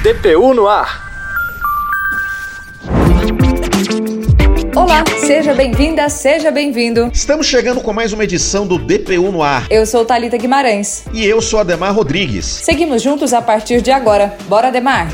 DPU no ar. Olá, seja bem-vinda, seja bem-vindo. Estamos chegando com mais uma edição do DPU no ar. Eu sou Thalita Guimarães. E eu sou Ademar Rodrigues. Seguimos juntos a partir de agora. Bora, Ademar!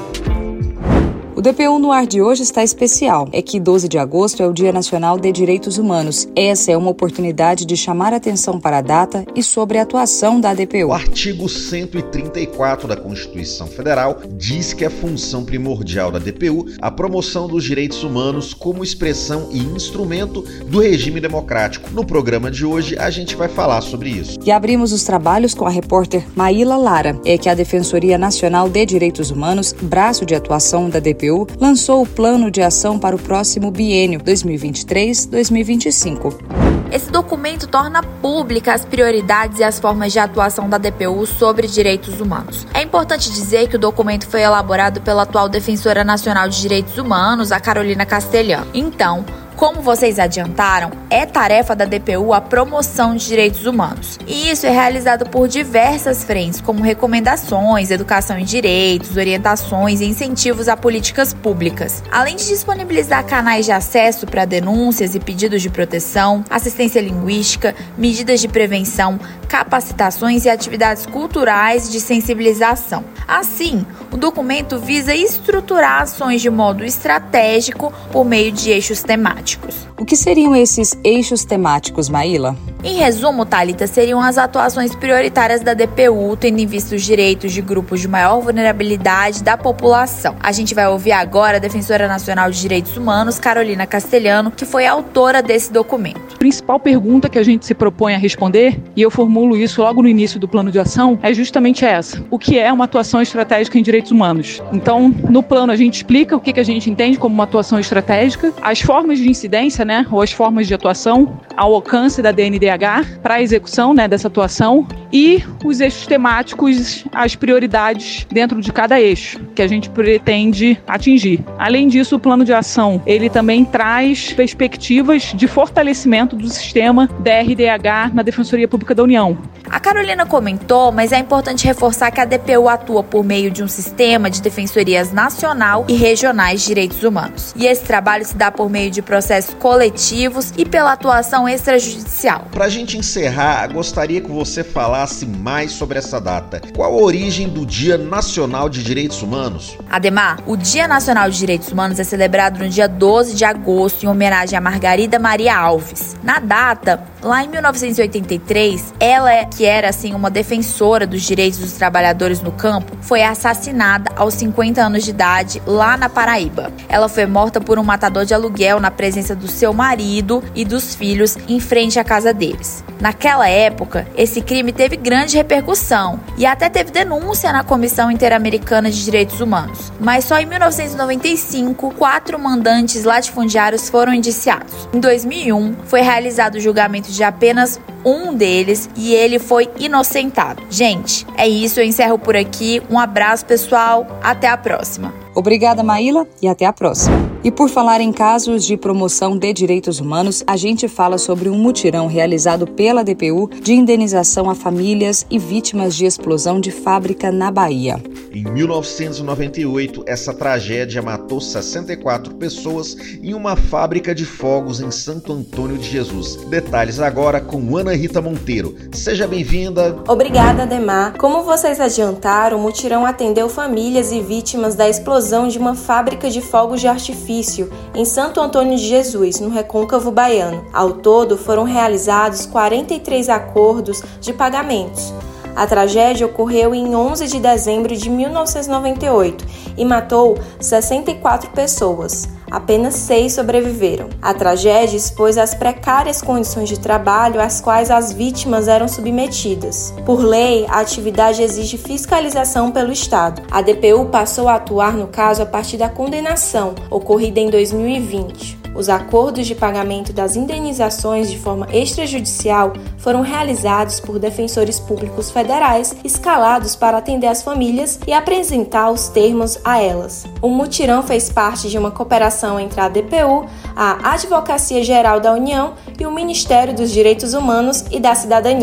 O DPU no ar de hoje está especial. É que 12 de agosto é o Dia Nacional de Direitos Humanos. Essa é uma oportunidade de chamar atenção para a data e sobre a atuação da DPU. O artigo 134 da Constituição Federal diz que é função primordial da DPU a promoção dos direitos humanos como expressão e instrumento do regime democrático. No programa de hoje, a gente vai falar sobre isso. E abrimos os trabalhos com a repórter Maíla Lara. É que a Defensoria Nacional de Direitos Humanos, braço de atuação da DPU, lançou o plano de ação para o próximo biênio 2023-2025. Esse documento torna pública as prioridades e as formas de atuação da DPU sobre direitos humanos. É importante dizer que o documento foi elaborado pela atual Defensora Nacional de Direitos Humanos, a Carolina Castelhano. Então, como vocês adiantaram, é tarefa da DPU a promoção de direitos humanos. E isso é realizado por diversas frentes, como recomendações, educação em direitos, orientações e incentivos a políticas públicas. Além de disponibilizar canais de acesso para denúncias e pedidos de proteção, assistência linguística, medidas de prevenção, capacitações e atividades culturais de sensibilização. Assim, o documento visa estruturar ações de modo estratégico por meio de eixos temáticos. O que seriam esses eixos temáticos, Maíla? Em resumo, Thalita, seriam as atuações prioritárias da DPU, tendo em vista os direitos de grupos de maior vulnerabilidade da população. A gente vai ouvir agora a Defensora Nacional de Direitos Humanos, Carolina Castelhano, que foi a autora desse documento. A principal pergunta que a gente se propõe a responder, e eu formulo isso logo no início do plano de ação, é justamente essa. O que é uma atuação estratégica em direitos humanos? Então, no plano a gente explica o que a gente entende como uma atuação estratégica, as formas de incidência, ou as formas de atuação, ao alcance da DNDH para a execução, dessa atuação e os eixos temáticos, as prioridades dentro de cada eixo que a gente pretende atingir. Além disso, o plano de ação, ele também traz perspectivas de fortalecimento do sistema DRDH na Defensoria Pública da União. A Carolina comentou, mas é importante reforçar que a DPU atua por meio de um sistema de defensorias nacional e regionais de direitos humanos. E esse trabalho se dá por meio de processos coletivos e pela atuação extrajudicial. Para a gente encerrar, gostaria que você falasse mais sobre essa data. Qual a origem do Dia Nacional de Direitos Humanos? Ademar, o Dia Nacional de Direitos Humanos é celebrado no dia 12 de agosto em homenagem a Margarida Maria Alves. Na data, lá em 1983, ela, que era uma defensora dos direitos dos trabalhadores no campo, foi assassinada aos 50 anos de idade lá na Paraíba. Ela foi morta por um matador de aluguel na presença do seu marido e dos filhos em frente à casa deles. Naquela época, esse crime teve grande repercussão e até teve denúncia na Comissão Interamericana de Direitos Humanos. Mas só em 1995, 4 mandantes latifundiários foram indiciados. Em 2001, foi realizado o julgamento de apenas um deles e ele foi inocentado. Gente, é isso, eu encerro por aqui. Um abraço, pessoal. Até a próxima. Obrigada, Maíla, e até a próxima. E por falar em casos de promoção de direitos humanos, a gente fala sobre um mutirão realizado pela DPU de indenização a famílias e vítimas de explosão de fábrica na Bahia. Em 1998, essa tragédia matou 64 pessoas em uma fábrica de fogos em Santo Antônio de Jesus. Detalhes agora com Ana Rita Monteiro. Seja bem-vinda. Obrigada, Ademar. Como vocês adiantaram, o mutirão atendeu famílias e vítimas da explosão de uma fábrica de fogos de artifício em Santo Antônio de Jesus, no Recôncavo Baiano. Ao todo, foram realizados 43 acordos de pagamentos. A tragédia ocorreu em 11 de dezembro de 1998 e matou 64 pessoas. Apenas 6 sobreviveram. A tragédia expôs as precárias condições de trabalho às quais as vítimas eram submetidas. Por lei, a atividade exige fiscalização pelo Estado. A DPU passou a atuar no caso a partir da condenação, ocorrida em 2020. Os acordos de pagamento das indenizações de forma extrajudicial foram realizados por defensores públicos federais escalados para atender as famílias e apresentar os termos a elas. O mutirão fez parte de uma cooperação entre a DPU, a Advocacia Geral da União e o Ministério dos Direitos Humanos e da Cidadania.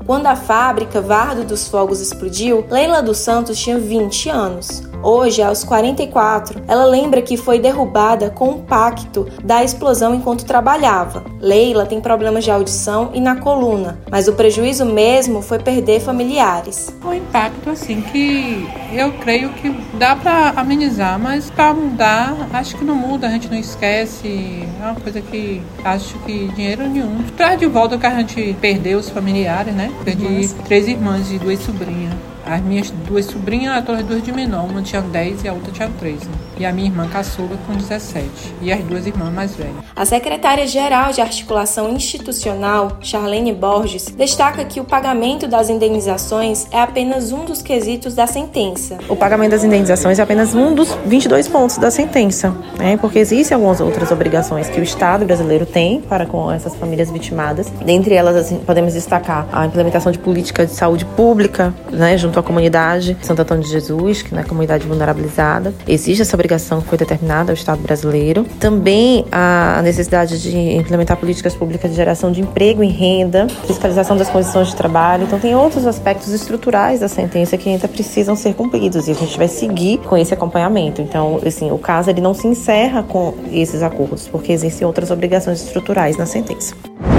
Quando a fábrica Vardo dos Fogos explodiu, Leila dos Santos tinha 20 anos. Hoje, aos 44, ela lembra que foi derrubada com o impacto da explosão enquanto trabalhava. Leila tem problemas de audição e na coluna, mas o prejuízo mesmo foi perder familiares. Um impacto assim que eu creio que dá para amenizar, mas para mudar, acho que não muda, a gente não esquece. É uma coisa que acho que dinheiro nenhum traz de volta o que a gente perdeu, os familiares, né? Perdi 3 irmãs e 2 sobrinhas. As minhas 2 sobrinhas, as 2 de menor, uma tinha 10 e a outra tinha 13. E a minha irmã caçula com 17. E as 2 irmãs mais velhas. A secretária-geral de Articulação Institucional, Charlene Borges, destaca que o pagamento das indenizações é apenas um dos quesitos da sentença. O pagamento das indenizações é apenas um dos 22 pontos da sentença, né? Porque existem algumas outras obrigações que o Estado brasileiro tem para com essas famílias vitimadas. Dentre elas, assim, podemos destacar a implementação de política de saúde pública, né, junto à comunidade Santo Antônio de Jesus, que é a comunidade vulnerabilizada. Existe essa obrigação que foi determinada ao Estado brasileiro. Também a necessidade de implementar políticas públicas de geração de emprego e renda, fiscalização das condições de trabalho. Então tem outros aspectos estruturais da sentença que ainda precisam ser cumpridos e a gente vai seguir com esse acompanhamento. Então, assim, o caso ele não se encerra com esses acordos, porque existem outras obrigações estruturais na sentença.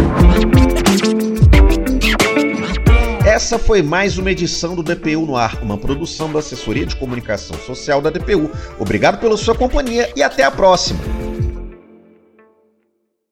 Essa foi mais uma edição do DPU no Ar, uma produção da Assessoria de Comunicação Social da DPU. Obrigado pela sua companhia e até a próxima!